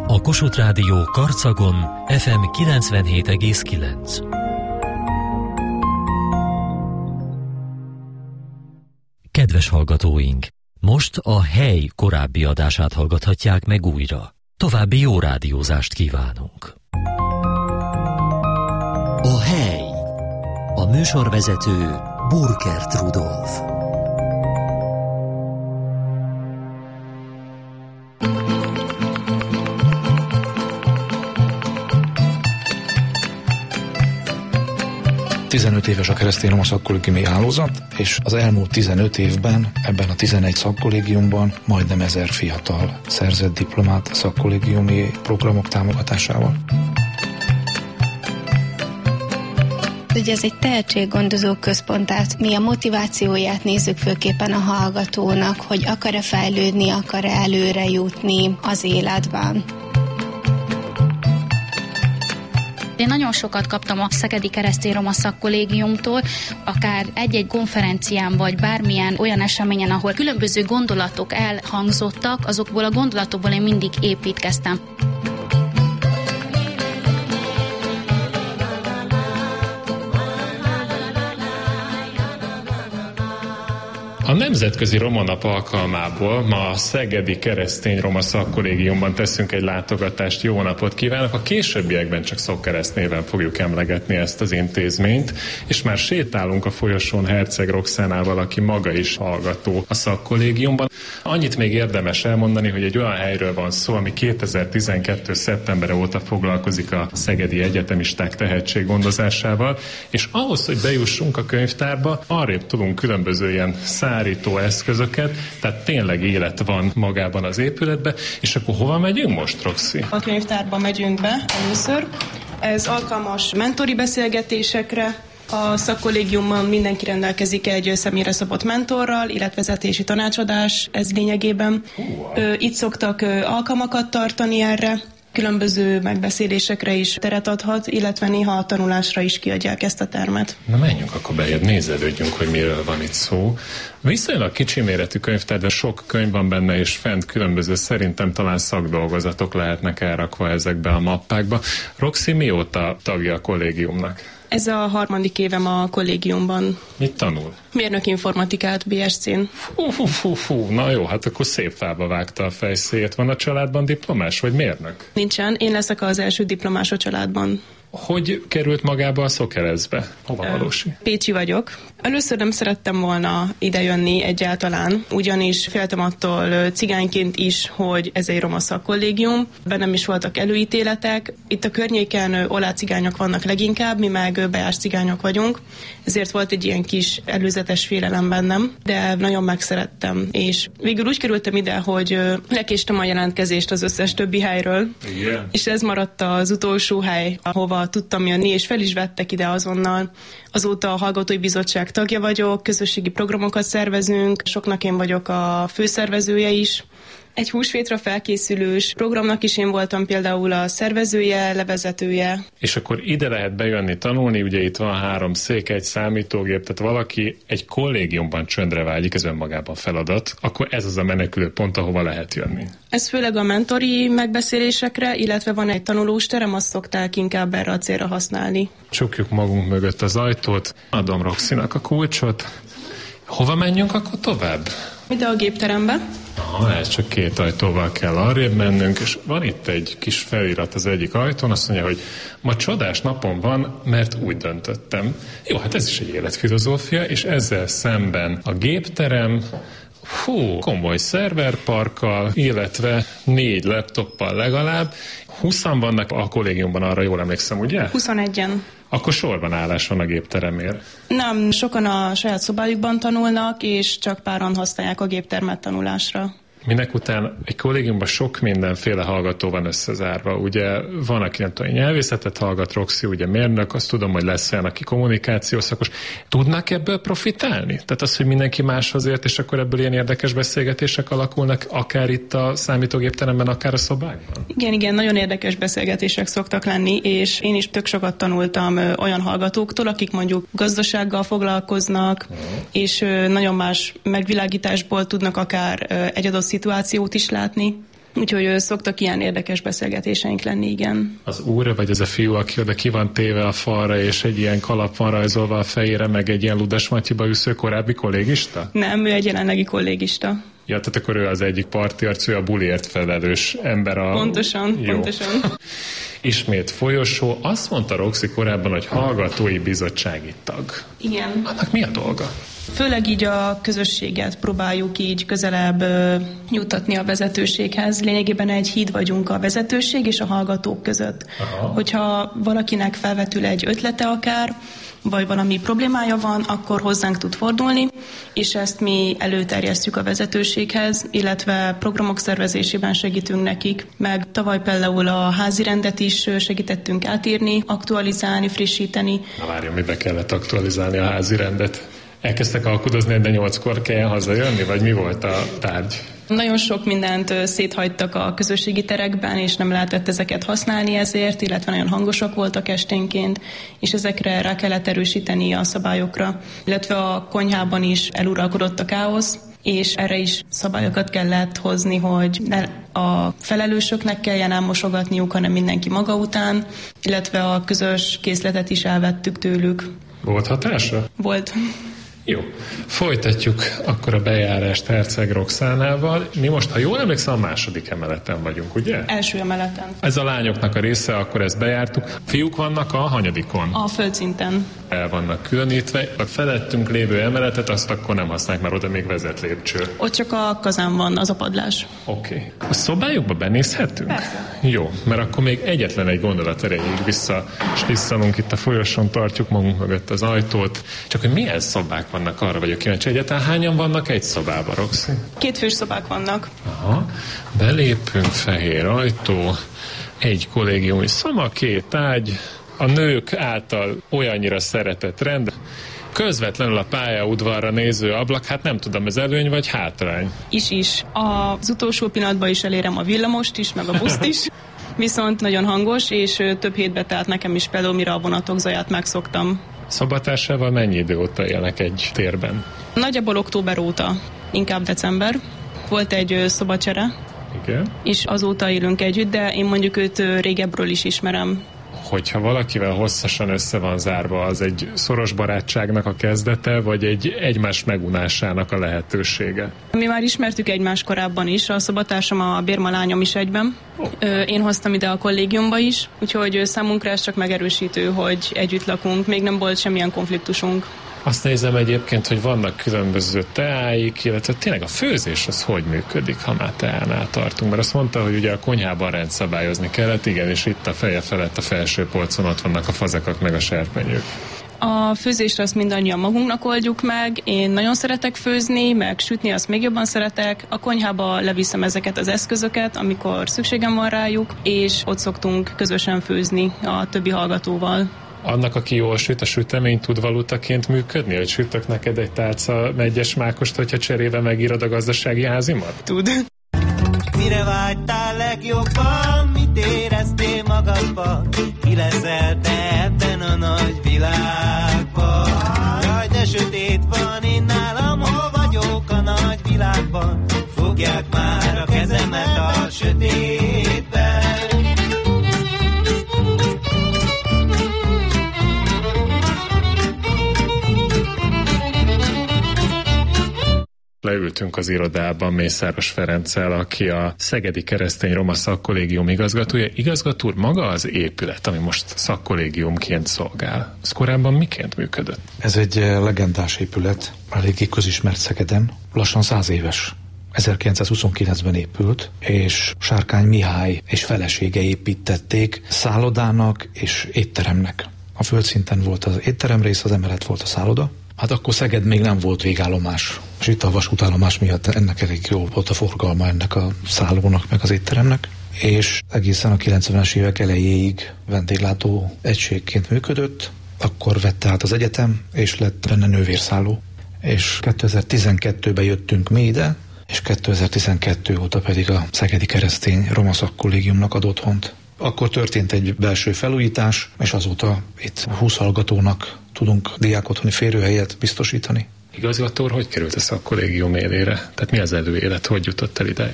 A Kossuth Rádió Karcagon FM 97,9. Kedves hallgatóink! Most a Hely korábbi adását hallgathatják meg újra. További jó rádiózást kívánunk! A Hely. A műsorvezető Burkert Rudolf. ...15 éves a Keresztény Roma Szakkollégiumi Hálózat, és az elmúlt 15 évben ebben a 11 szakkollégiumban majdnem 1000 fiatal szerzett diplomát a szakkollégiumi programok támogatásával. Ugye ez egy tehetséggondozó központ, tehát mi a motivációját nézzük főképpen a hallgatónak, hogy akar-e fejlődni, akar-e előre jutni az életben. Én nagyon sokat kaptam a Szegedi Keresztény Roma Szakkollégiumtól, akár egy-egy konferencián, vagy bármilyen olyan eseményen, ahol különböző gondolatok elhangzottak, azokból a gondolatokból én mindig építkeztem. A Nemzetközi Roma Nap alkalmából ma a Szegedi Keresztény Roma Szakkollégiumban teszünk egy látogatást. Jó napot kívánok! A későbbiekben csak Szokkereszt néven fogjuk emlegetni ezt az intézményt, és már sétálunk a folyosón Herceg Roxánával, aki maga is hallgató a szakkollégiumban. Annyit még érdemes elmondani, hogy egy olyan helyről van szó, ami 2012. szeptembere óta foglalkozik a szegedi egyetemisták tehetséggondozásával, és ahhoz, hogy bejussunk a könyvtárba, arrébb tudunk különböző ilyen szárító eszközöket, tehát tényleg élet van magában az épületben, és akkor hova megyünk most, Roxy? A könyvtárba megyünk be először. Ez alkalmas mentori beszélgetésekre. A szakkollégiumban mindenki rendelkezik egy személyre szabott mentorral, életvezetési tanácsadás, ez lényegében. Itt szoktak alkalmakat tartani erre, különböző megbeszélésekre is teret adhat, illetve néha a tanulásra is kiadják ezt a termet. Na menjünk akkor bejebb, nézelődjünk, hogy miről van itt szó. Viszonylag kicsi méretű könyvtár, de sok könyv van benne, és fent különböző, szerintem talán szakdolgozatok lehetnek elrakva ezekbe a mappákba. Roxy, mióta tagja a kollégiumnak? Ez a 3. évem a kollégiumban. Mit tanul? Mérnöki informatikát BSC-n. Na jó, hát akkor szép fába vágta a fejszéjét. Van a családban diplomás, vagy mérnök? Nincsen, én leszek az első diplomás a családban. Hogy került magába a Szokkeresztbe? Hova valósi? Pécsi vagyok. Először nem szerettem volna idejönni egyáltalán, ugyanis féltem attól cigányként is, hogy ez egy roma szakkollégium. Bennem is voltak előítéletek. Itt a környéken olá cigányok vannak leginkább, mi meg beás cigányok vagyunk. Ezért volt egy ilyen kis előzetes félelem bennem, de nagyon megszerettem. És végül úgy kerültem ide, hogy lekéstem a jelentkezést az összes többi helyről. Igen. És ez maradt az utolsó hely, ahova tudtam jönni, és fel is vettek ide azonnal. Azóta a Hallgatói Bizottság tagja vagyok, közösségi programokat szervezünk, soknak én vagyok a főszervezője is. Egy húsvétra felkészülős programnak is én voltam például a szervezője, levezetője. És akkor ide lehet bejönni tanulni, ugye itt van 3 szék, egy számítógép, tehát valaki egy kollégiumban csöndre vágyik, ez önmagában feladat, akkor ez az a menekülő pont, ahova lehet jönni. Ez főleg a mentori megbeszélésekre, illetve van egy tanulós terem, azt szokták inkább erre a célra használni. Csukjuk magunk mögött az ajtót, adom Roxynak a kulcsot. Hova menjünk akkor tovább? Ide a gépterembe. Ez csak 2 ajtóval kell arrébb mennünk, és van itt egy kis felirat az egyik ajtón, azt mondja, hogy ma csodás napom van, mert úgy döntöttem. Jó, hát ez is egy életfilozófia, és ezzel szemben a gépterem, komoly szerverparkkal, illetve 4 laptoppal legalább. 20-an vannak a kollégiumban, arra jól emlékszem, ugye? 21-en. Akkor sorban állás van a gépteremért. Nem, sokan a saját szobájukban tanulnak, és csak páran használják a géptermet tanulásra. Minek után egy kollégiumban sok mindenféle hallgató van összezárva. Ugye van, aki nem tudom, nyelvészetet hallgat, Roxy, ugye mérnök, azt tudom, hogy lesz olyan, aki kommunikációszakos. Tudnak ebből profitálni? Tehát az, hogy mindenki máshoz ért, és akkor ebből ilyen érdekes beszélgetések alakulnak, akár itt a számítógépteremben, akár a szobákban? Igen, nagyon érdekes beszélgetések szoktak lenni, és én is tök sokat tanultam olyan hallgatóktól, akik mondjuk gazdasággal foglalkoznak, és nagyon más megvilágításból tudnak akár egy adott szituációt is látni. úgyhogy szoktak ilyen érdekes beszélgetéseink lenni, igen. Az úr, vagy ez a fiú, aki oda ki van téve a falra, és egy ilyen kalap van rajzolva a fejére, meg egy ilyen Ludas Matyiba üsző korábbi kollégista? Nem, ő egy jelenlegi kollégista. Ja, tehát akkor ő az egyik partiarc, ő a buliért felelős ember a... Pontosan. Ismét folyosó. Azt mondta Roxy korábban, hogy hallgatói bizottsági tag. Igen. Annak mi a dolga? Főleg így a közösséget próbáljuk így közelebb jutatni a vezetőséghez. Lényegében egy híd vagyunk a vezetőség és a hallgatók között. Aha. Hogyha valakinek felvetül egy ötlete akár, vagy valami problémája van, akkor hozzánk tud fordulni, és ezt mi előterjesztjük a vezetőséghez, illetve programok szervezésében segítünk nekik, meg tavaly például a házi rendet is segítettünk átírni, aktualizálni, frissíteni. Na várjon, mibe kellett aktualizálni a házi rendet? Elkezdtek alkudozni, de 8-kor kell hazajönni, vagy mi volt a tárgy? Nagyon sok mindent széthagytak a közösségi terekben, és nem lehetett ezeket használni ezért, illetve nagyon hangosak voltak esténként, és ezekre rá kellett erősíteni a szabályokra. Illetve a konyhában is eluralkodott a káosz, és erre is szabályokat kellett hozni, hogy ne a felelősöknek kelljen elmosogatniuk, hanem mindenki maga után, illetve a közös készletet is elvettük tőlük. Volt hatása? Volt. Jó, folytatjuk akkor a bejárást Herceg Roxánával. Mi most, ha jól emlékszem, a második emeleten vagyunk, ugye? Első emeleten. Ez a lányoknak a része, akkor ezt bejártuk. Fiúk vannak a hanyadikon? A földszinten. El vannak különítve. A felettünk lévő emeletet azt akkor nem használják, mert oda még vezet lépcső. Ott csak a kazán van, az a padlás. Oké. A szobájukba benézhetünk? Persze. Jó, mert akkor még egyetlen egy gondolat erejéig visszanunk itt a folyosón, tartjuk magunk mögött az ajtót. Csak hogy milyen szobák vannak, arra vagyok kíváncsi. Egyáltalán hányan vannak egy szobában, Roxy? 2 fős szobák vannak. Aha. Belépünk, fehér ajtó, egy kollégiumi szoba, 2 ágy, a nők által olyannyira szeretett rend, közvetlenül a pályaudvarra néző ablak, hát nem tudom, ez előny vagy hátrány? Is. Az utolsó pillanatban is elérem a villamost is, meg a buszt is, viszont nagyon hangos, és több hétbe telt nekem is például, mire a vonatok zaját megszoktam. Szobatársával mennyi idő óta élnek egy térben? Nagyjából október óta, inkább december. Volt egy szobacsere, igen, és azóta élünk együtt, de én mondjuk őt régebbről is ismerem. Hogyha valakivel hosszasan össze van zárva, az egy szoros barátságnak a kezdete, vagy egy egymás megunásának a lehetősége? Mi már ismertük egymást korábban is, a szobatársam, a bérmalányom is egyben. Én hoztam ide a kollégiumba is, úgyhogy számunkra ez csak megerősítő, hogy együtt lakunk, még nem volt semmilyen konfliktusunk. Azt nézem egyébként, hogy vannak különböző teáik, illetve tényleg a főzés az hogy működik, ha már teánál tartunk? Mert azt mondta, hogy ugye a konyhában rendszabályozni kellett, igen, és itt a feje felett a felső polcon ott vannak a fazekak meg a serpenyők. A főzést azt mindannyian magunknak oldjuk meg, én nagyon szeretek főzni, meg sütni azt még jobban szeretek. A konyhába leviszem ezeket az eszközöket, amikor szükségem van rájuk, és ott szoktunk közösen főzni a többi hallgatóval. Annak, aki jól süt, a sütemény tud valutaként működni? Hogy sütök neked egy tálca megyes mákost, hogyha cserébe megírod a gazdasági házimat? Tud. Mire vágytál legjobban, mit éreztél magadban? Ki leszel te ebben a nagy világban? Jaj, de sötét van, én nálam, hol vagyok a nagy világban? Fogják már a kezemet a sötétben. Leültünk az irodában Mészáros Ferenccel, aki a Szegedi Keresztény Roma Szakkollégium igazgatója. Igazgató úr, maga az épület, ami most szakkollégiumként szolgál, az korábban miként működött? Ez egy legendás épület, eléggé közismert Szegeden, lassan 100 éves. 1929-ben épült, és Sárkány Mihály és felesége építették szállodának és étteremnek. A földszinten volt az étterem rész, az emelet volt a szálloda. Hát akkor Szeged még nem volt végállomás, és itt a vasútállomás miatt ennek elég jó volt a forgalma ennek a szállónak, meg az étteremnek, és egészen a 90-es évek elejéig vendéglátó egységként működött, akkor vette át az egyetem, és lett benne nővérszálló, és 2012-ben jöttünk mi ide, és 2012 óta pedig a Szegedi Keresztény Roma Szakkollégiumnak ad otthont. Akkor történt egy belső felújítás, és azóta itt 20 hallgatónak tudunk diákotthoni férőhelyet biztosítani. Igazgató úr, hogy került a szakkollégium élére? Tehát mi az előélet, hogy jutott el ideig?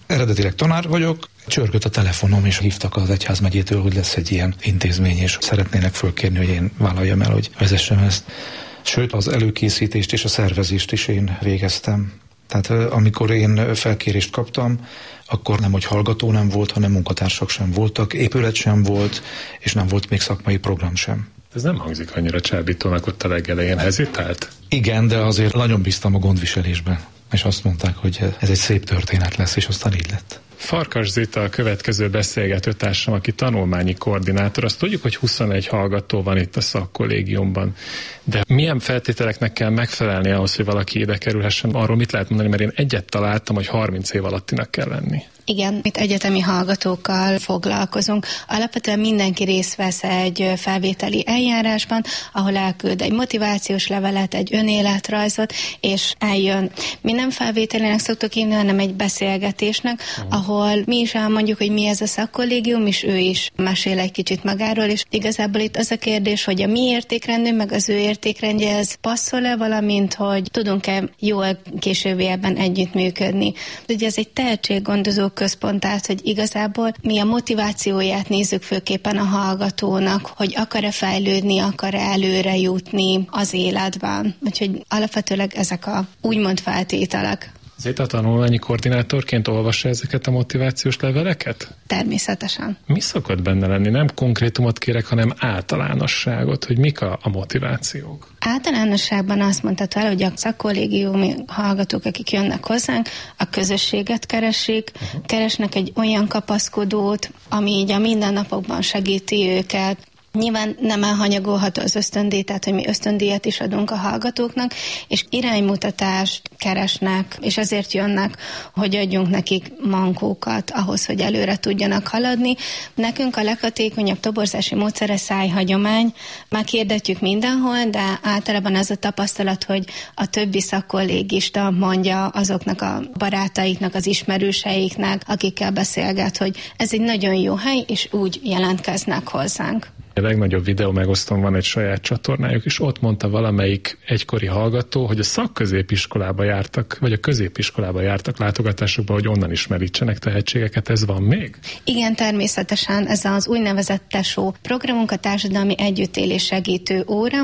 Eredetileg tanár vagyok, csörgött a telefonom, és hívtak az egyházmegyétől, hogy lesz egy ilyen intézmény, és szeretnének fölkérni, hogy én vállaljam el, hogy vezessem ezt. Sőt, az előkészítést és a szervezést is én végeztem. Tehát amikor én felkérést kaptam, akkor nem, hogy hallgató nem volt, hanem munkatársak sem voltak, épület sem volt, és nem volt még szakmai program sem. Ez nem hangzik annyira csábítónak, ott a legelején hezitált? Igen, de azért nagyon bíztam a gondviselésben, és azt mondták, hogy ez egy szép történet lesz, és aztán így lett. Farkas Zita a következő beszélgetőtársam, aki tanulmányi koordinátor. Azt tudjuk, hogy 21 hallgató van itt a szakkollégiumban. De milyen feltételeknek kell megfelelni ahhoz, hogy valaki ide kerülhessen? Arról mit lehet mondani, mert én egyet találtam, hogy 30 év alattinak kell lenni. Igen, itt egyetemi hallgatókkal foglalkozunk. Alapvetően mindenki részt vesz egy felvételi eljárásban, ahol elküld egy motivációs levelet, egy önéletrajzot, és eljön. Mi nem felvételének szoktuk hívni, hanem egy beszélgetésnek, ahol mi is elmondjuk, hogy mi ez a szakkollégium, és ő is mesél egy kicsit magáról, és igazából itt az a kérdés, hogy a mi értékrendünk, meg az ő értékrendje, ez passzol-e, valamint, hogy tudunk-e jól későbbiekben együttműködni. Ugye ez egy tehetséggondozó központ, tehát, hogy igazából mi a motivációját nézzük főképpen a hallgatónak, hogy akar-e fejlődni, akar-e előre jutni az életben. Úgyhogy alapvetőleg ezek a úgymond feltételek. Zita tanulmányi koordinátorként olvassa ezeket a motivációs leveleket? Természetesen. Mi szokott benne lenni? Nem konkrétumot kérek, hanem általánosságot, hogy mik a motivációk? Általánosságban azt mondhatod el, hogy a szakkollégiumi hallgatók, akik jönnek hozzánk, a közösséget keresik, keresnek egy olyan kapaszkodót, ami így a mindennapokban segíti őket. Nyilván nem elhanyagolható az ösztöndíj, tehát hogy mi ösztöndíjat is adunk a hallgatóknak, és iránymutatást keresnek, és ezért jönnek, hogy adjunk nekik mankókat ahhoz, hogy előre tudjanak haladni. Nekünk a leghatékonyabb toborzási módszer a szájhagyomány. Meghirdetjük mindenhol, de általában az a tapasztalat, hogy a többi szakkollégista mondja azoknak a barátaiknak, az ismerőseiknek, akikkel beszélget, hogy ez egy nagyon jó hely, és úgy jelentkeznek hozzánk. A legnagyobb videó megosztón van egy saját csatornájuk, és ott mondta valamelyik egykori hallgató, hogy a szakközépiskolába jártak, vagy a középiskolába jártak látogatásokba, hogy onnan is merítsenek tehetségeket. Ez van még? Igen, természetesen. Ez az úgynevezett TESO programunk, a társadalmi együttélés segítő óra.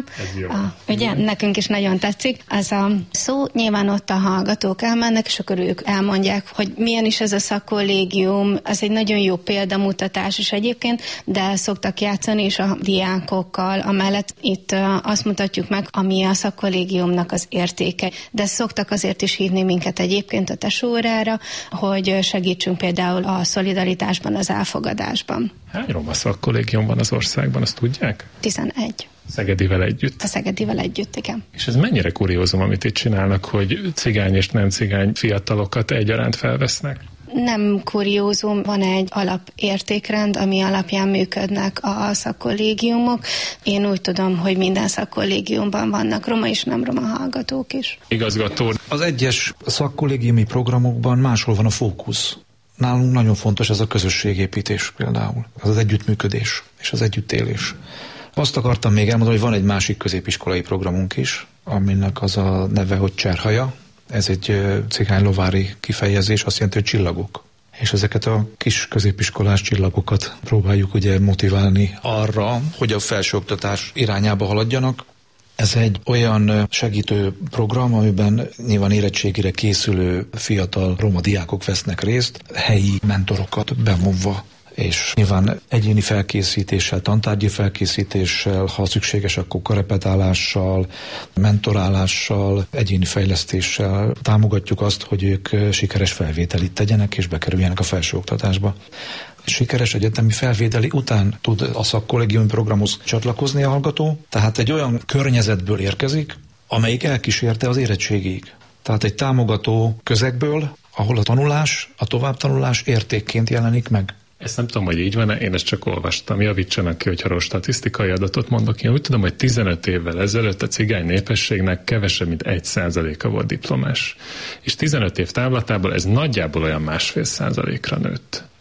Ugye, nekünk is nagyon tetszik. Ez a szó, nyilván ott a hallgatók elmennek, és akkor ők elmondják, hogy milyen is ez a szakkollégium. Ez egy nagyon jó példamutatás is egyébként, de szoktak játszani és a diákokkal, amellett itt azt mutatjuk meg, ami a szakkollégiumnak az értéke. De szoktak azért is hívni minket egyébként a tesórára, hogy segítsünk például a szolidaritásban, az elfogadásban. Hány roma szakkollégium van az országban, azt tudják? 11. Szegedivel együtt? A Szegedivel együtt, igen. És ez mennyire kuriózum, amit itt csinálnak, hogy cigány és nem cigány fiatalokat egyaránt felvesznek? Nem kuriózum, van egy alapértékrend, ami alapján működnek a szakkollégiumok. Én úgy tudom, hogy minden szakkollégiumban vannak roma és nem roma hallgatók is. Igazgató. Az egyes szakkollégiumi programokban máshol van a fókusz. Nálunk nagyon fontos ez a közösségépítés például, ez az együttműködés és az együttélés. Azt akartam még elmondani, hogy van egy másik középiskolai programunk is, aminek az a neve, hogy Cserhaja. Ez egy cigány-lovári kifejezés, azt jelenti, hogy csillagok. És ezeket a kis középiskolás csillagokat próbáljuk ugye motiválni arra, hogy a felsőoktatás irányába haladjanak. Ez egy olyan segítő program, amiben nyilván érettségire készülő fiatal roma diákok vesznek részt, helyi mentorokat bevonva, és nyilván egyéni felkészítéssel, tantárgyi felkészítéssel, ha szükséges, akkor karepetálással, mentorálással, egyéni fejlesztéssel támogatjuk azt, hogy ők sikeres felvételit tegyenek és bekerüljenek a felsőoktatásba. Sikeres egyetemi felvételi után tud a szakkollégiumi programhoz csatlakozni a hallgató, tehát egy olyan környezetből érkezik, amelyik elkísérte az érettségig. Tehát egy támogató közegből, ahol a tanulás, a továbbtanulás értékként jelenik meg. Ezt nem tudom, hogy így van, én ezt csak olvastam. Javítsanak ki, hogyha statisztikai adatot mondok. Én úgy tudom, hogy 15 évvel ezelőtt a cigány népességnek kevesebb, mint 1%-a volt diplomás. És 15 év távlatából ez nagyjából olyan 1,5%-ra nőtt.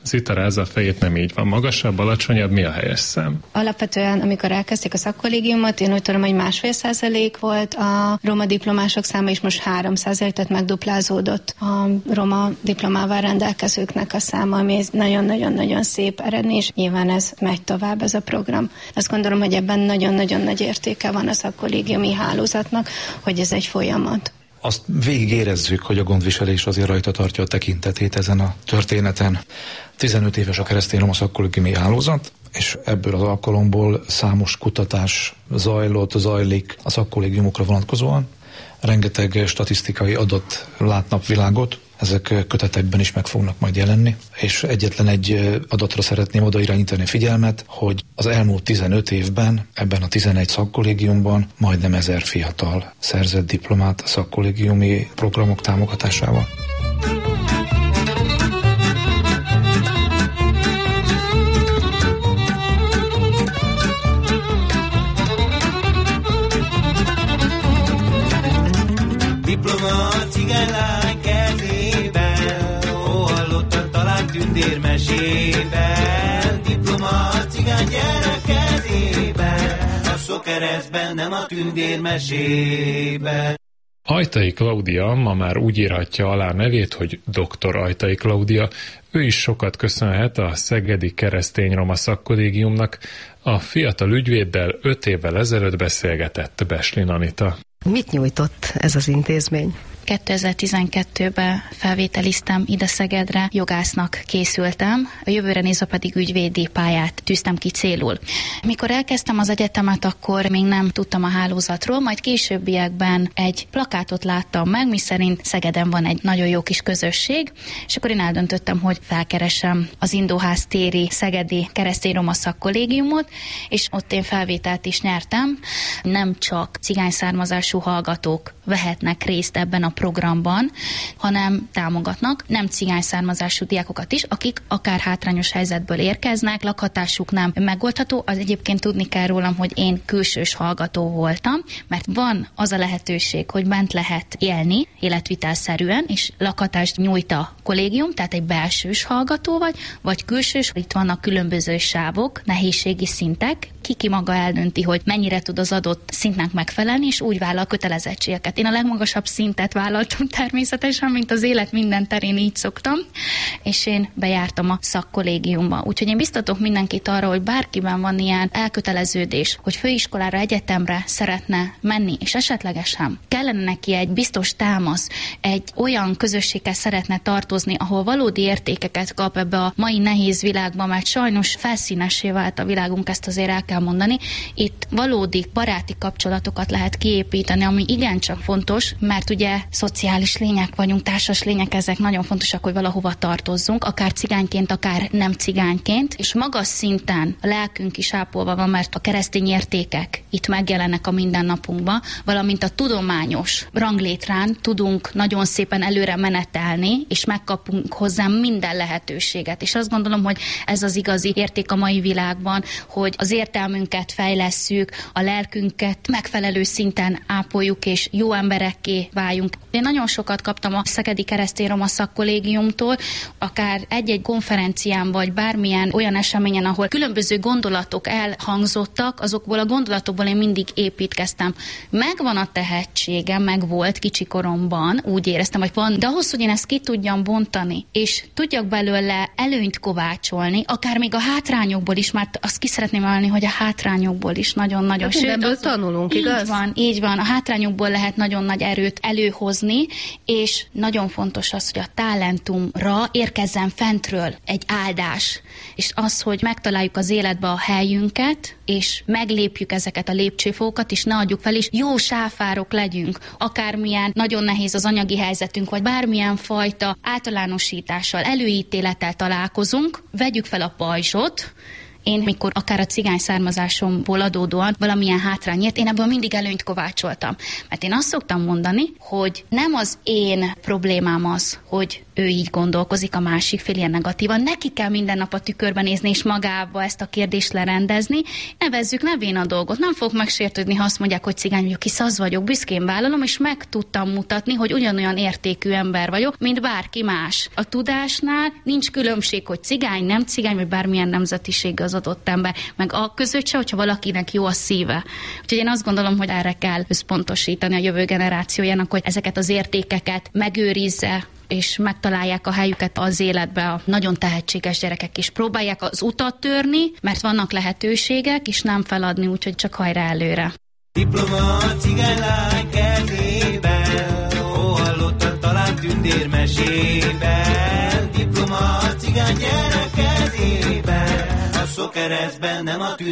Zita rázza a fejét, nem így van. Magasabb, alacsonyabb, mi a helyes szám? Alapvetően, amikor elkezdték a szakkollégiumot, én úgy tudom, hogy 1,5% volt a roma diplomások száma, és most 3%, tehát megduplázódott a roma diplomával rendelkezőknek a száma, ami egy nagyon-nagyon-nagyon szép eredmény, nyilván ez megy tovább, ez a program. Azt gondolom, hogy ebben nagyon-nagyon nagy értéke van a szakkollégiumi hálózatnak, hogy ez egy folyamat. Azt végig érezzük, hogy a gondviselés azért rajta tartja a tekintetét ezen a történeten. 15 éves a keresztény roma szakkollégiumi hálózat, és ebből az alkalomból számos kutatás zajlik a szakkollégiumokra vonatkozóan. Rengeteg statisztikai adat lát napvilágot, ezek kötetekben is meg fognak majd jelenni, és egyetlen egy adatra szeretném oda irányítani a figyelmet, hogy az elmúlt 15 évben ebben a 11 szakkollégiumban majdnem 1000 fiatal szerzett diplomát a szakkollégiumi programok támogatásával. Diploma a cigánylány kezében, ó, hallottad talán tündérmesében. Diploma a cigány gyerek kezében, a sok keresztben, nem a tündérmesében. Ajtai Klaudia ma már úgy írhatja alá nevét, hogy dr. Ajtai Klaudia. Ő is sokat köszönhet a Szegedi Keresztény Roma Szakkollégiumnak. A fiatal ügyvéddel 5 évvel ezelőtt beszélgetett Beslin Anita. Mit nyújtott ez az intézmény? 2012-ben felvételiztem ide Szegedre, jogásznak készültem, a jövőre nézve pedig ügyvédi pályát tűztem ki célul. Mikor elkezdtem az egyetemet, akkor még nem tudtam a hálózatról, majd későbbiekben egy plakátot láttam meg, miszerint Szegeden van egy nagyon jó kis közösség, és akkor én eldöntöttem, hogy felkeresem az Indóház téri Szegedi Keresztény Roma Szakkollégiumot, és ott én felvételt is nyertem. Nem csak cigány származású hallgatók vehetnek részt ebben a programban, hanem támogatnak nem cigány származású diákokat is, akik akár hátrányos helyzetből érkeznek, lakhatásuk nem megoldható. Az egyébként tudni kell rólam, hogy én külsős hallgató voltam, mert van az a lehetőség, hogy bent lehet élni életvitelszerűen, és lakhatást nyújt a kollégium, tehát egy belsős hallgató vagy külsős. Itt vannak különböző sávok, nehézségi szintek, ki maga eldönti, hogy mennyire tud az adott szintnek megfelelni, és úgy vállal kötelezettségeket. Én a legmagasabb szintet vállaltam természetesen, mint az élet minden terén így szoktam, és én bejártam a szakkollégiumba. Úgyhogy én biztatok mindenkit arra, hogy bárkiben van ilyen elköteleződés, hogy főiskolára, egyetemre szeretne menni, és esetlegesen kellene neki egy biztos támasz, egy olyan közösséghez szeretne tartozni, ahol valódi értékeket kap ebbe a mai nehéz világban, mert sajnos felszínessé vált a világunk, ezt azért el kell mondani. Itt valódi baráti kapcsolatokat lehet kiépíteni, ami igencsak fontos, mert ugye szociális lények vagyunk, társas lények, ezek nagyon fontosak, hogy valahova tartozzunk, akár cigányként, akár nem cigányként, és magas szinten a lelkünk is ápolva van, mert a keresztény értékek itt megjelennek a mindennapunkban, valamint a tudományos ranglétrán tudunk nagyon szépen előre menetelni, és megkapunk hozzá minden lehetőséget. És azt gondolom, hogy ez az igazi érték a mai világban, hogy az értelmünket fejlesszük, a lelkünket megfelelő szinten ápoljuk, és jó emberekké váljunk. Én nagyon sokat kaptam a Szegedi Keresztény Roma Szakkollégiumtól, akár egy-egy konferencián, vagy bármilyen olyan eseményen, ahol különböző gondolatok elhangzottak, azokból a gondolatokból én mindig építkeztem. Megvan a tehetségem, meg volt kicsikoromban, úgy éreztem, hogy van, de ahhoz, hogy én ezt ki tudjam bontani, és tudjak belőle előnyt kovácsolni, akár még a hátrányokból is, mert azt ki szeretném emelni, hogy a hátrányokból is nagyon-nagyon. Hát mindenből tanulunk, igaz? Így van. A hátrányokból lehet nagyon nagy erőt előhozni, és nagyon fontos az, hogy a talentumra érkezzen fentről egy áldás, és az, hogy megtaláljuk az életbe a helyünket, és meglépjük ezeket a lépcsőfokokat, és ne adjuk fel, és jó sáfárok legyünk, akármilyen nagyon nehéz az anyagi helyzetünk, vagy bármilyen fajta általánosítással, előítélettel találkozunk, vegyük fel a pajzsot. Én, mikor akár a cigány származásomból adódóan valamilyen hátrányért, én ebből mindig előnyt kovácsoltam. Mert én azt szoktam mondani, hogy nem az én problémám az, hogy ő így gondolkozik, a másik fél ilyen negatívan. Neki kell minden nap a tükörben nézni, és magába ezt a kérdést lerendezni. Nevezzük nevén a dolgot. Nem fogok megsértődni, ha azt mondják, hogy cigány vagyok, hisz az vagyok, büszkén vállalom, és meg tudtam mutatni, hogy ugyanolyan értékű ember vagyok, mint bárki más. A tudásnál nincs különbség, hogy cigány, nem cigány, vagy bármilyen nemzetiség az adott ember. Meg a között se, hogyha valakinek jó a szíve. Úgyhogy én azt gondolom, hogy erre kell összpontosítani a jövő generációjának, hogy ezeket az értékeket megőrizze, és megtalálják a helyüket az életbe. A nagyon tehetséges gyerekek is próbálják az utat törni, mert vannak lehetőségek, és nem feladni, úgyhogy csak hajrá előre. Diploma a cigánylány kezében, hallottad talán tündérmesében. Diploma a cigány gyerek kezében, a szokereszben, nem a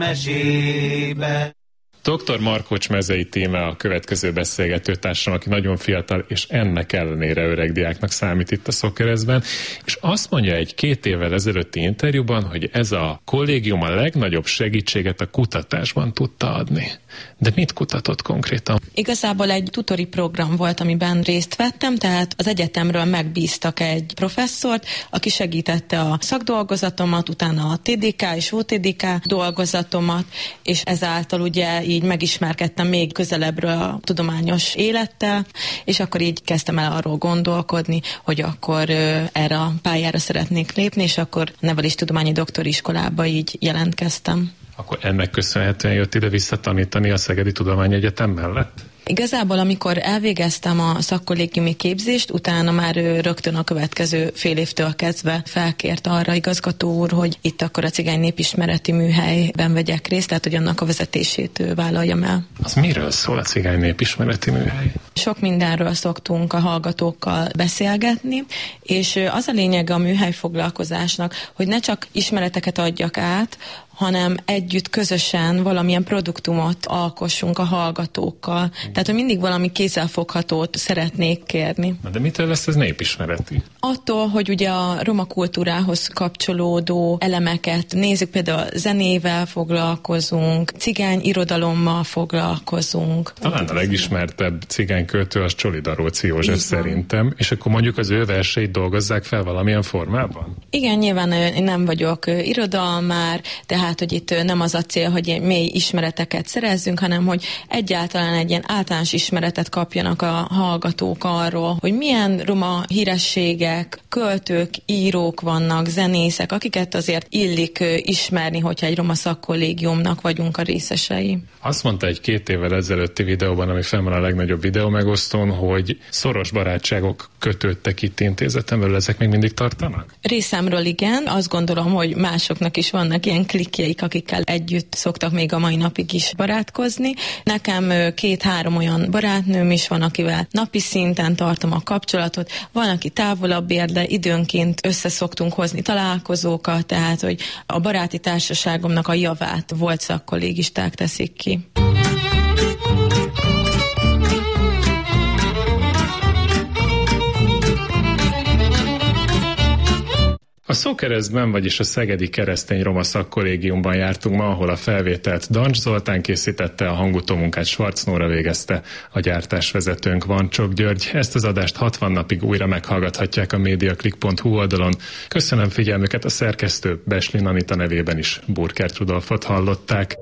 tündérmesében. Dr. Markocs Mezei Tíme a következő beszélgetőtársam, aki nagyon fiatal, és ennek ellenére öreg diáknak számít itt a Szokkeresztben, és azt mondja egy 2 évvel ezelőtti interjúban, hogy ez a kollégium a legnagyobb segítséget a kutatásban tudta adni. De mit kutatott konkrétan? Igazából egy tutori program volt, amiben részt vettem, tehát az egyetemről megbíztak egy professzort, aki segítette a szakdolgozatomat, utána a TDK és OTDK dolgozatomat, és ezáltal ugye így megismerkedtem még közelebbről a tudományos élettel, és akkor így kezdtem el arról gondolkodni, hogy akkor erre a pályára szeretnék lépni, és akkor neveléstudományi doktoriskolába így jelentkeztem. Akkor ennek köszönhetően jött ide visszatanítani a Szegedi Tudományegyetem mellett? Igazából, amikor elvégeztem a szakkollégiumi képzést, utána már rögtön a következő fél évtől kezdve felkért arra igazgató úr, hogy itt akkor a cigány népismereti műhelyben vegyek részt, tehát hogy annak a vezetését vállaljam el. Az miről szól a cigány népismereti műhely? Sok mindenről szoktunk a hallgatókkal beszélgetni, és az a lényege a műhely foglalkozásnak, hogy ne csak ismereteket adjak át, hanem együtt közösen valamilyen produktumot alkossunk a hallgatókkal. Tehát, hogy mindig valami kézzelfoghatót szeretnék kérni. De mitől lesz ez népismereti? Attól, hogy ugye a roma kultúrához kapcsolódó elemeket nézzük, például zenével foglalkozunk, cigány irodalommal foglalkozunk. Talán a legismertebb cigányköltő az Csoli Daróci József szerintem, és akkor mondjuk az ő verseit dolgozzák fel valamilyen formában? Igen, nyilván én nem vagyok irodalmár, tehát hogy itt nem az a cél, hogy mély ismereteket szerezzünk, hanem hogy egyáltalán egy ilyen általános ismeretet kapjanak a hallgatók arról, hogy milyen roma hírességek, költők, írók vannak, zenészek, akiket azért illik ismerni, hogyha egy roma szakkollégiumnak vagyunk a részesei. Azt mondta egy 2 évvel ezelőtti videóban, ami fenn van a legnagyobb videó megosztón, hogy szoros barátságok kötődtek itt intézeten belül, ezek még mindig tartanak? Részemről igen, azt gondolom, hogy másoknak is vannak ilyen klikjeik, akikkel együtt szoktak még a mai napig is barátkozni. Nekem 2-3 olyan barátnőm is van, akivel napi szinten tartom a kapcsolatot. Van, aki távolabb ér, de időnként összeszoktunk hozni találkozókat, tehát hogy a baráti társaságomnak a javát volt szakkollégisták teszik ki. A Szókeresztben, vagyis a Szegedi Keresztény Roma Szakkollégiumban jártunk ma, ahol a felvételt Dancs Zoltán készítette, a hangutómunkát Schwarz Nóra végezte, a gyártásvezetőnk Vancsok György. Ezt az adást 60 napig újra meghallgathatják a mediaclick.hu oldalon. Köszönöm figyelmüket, a szerkesztő Beslin Anita nevében is Burkert Rudolfot hallották.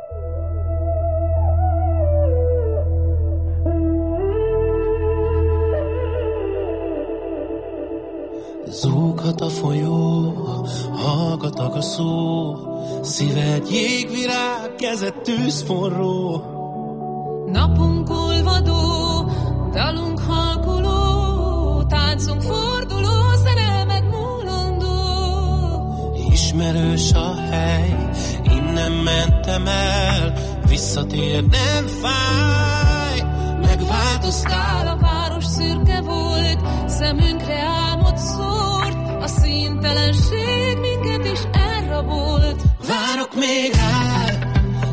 Zúghat a folyó, hallgatag a szó, szíved jégvirág, kezed tűz forró. Napunk olvadó, dalunk halkuló, táncunk forduló, szerelmed múlandó. Ismerős a hely, innen mentem el, visszatér nem fáj. Megváltoztál, a város szürke volt, szemünkre álmod szórt, a színtelenség minket is elrabolt. Várok még rád,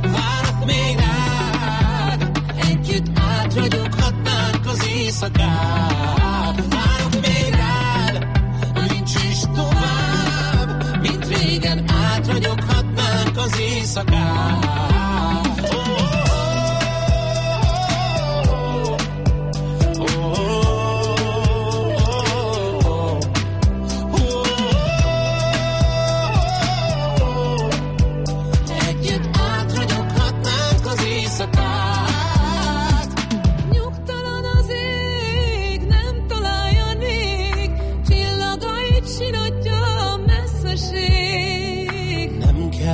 együtt átragyoghatnánk az éjszakát. Várok még rád, nincs is tovább, mint régen átragyoghatnánk az éjszakát.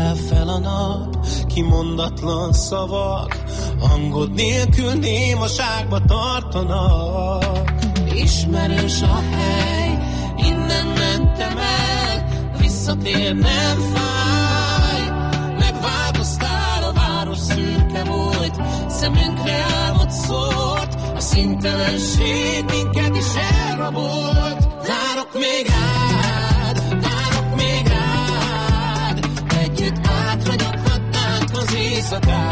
kel fel a nap, kimondatlan szavak, hangod nélkül némaságba tartanak. Ismerős a hely, innen mentem el, visszatér nem fáj. Megváltoztál, a város szürke volt, szemünkre álmod szólt, a színtelenség minket is elrabolt. Várok még rád, együtt átragyoghatnánk az éjszakát.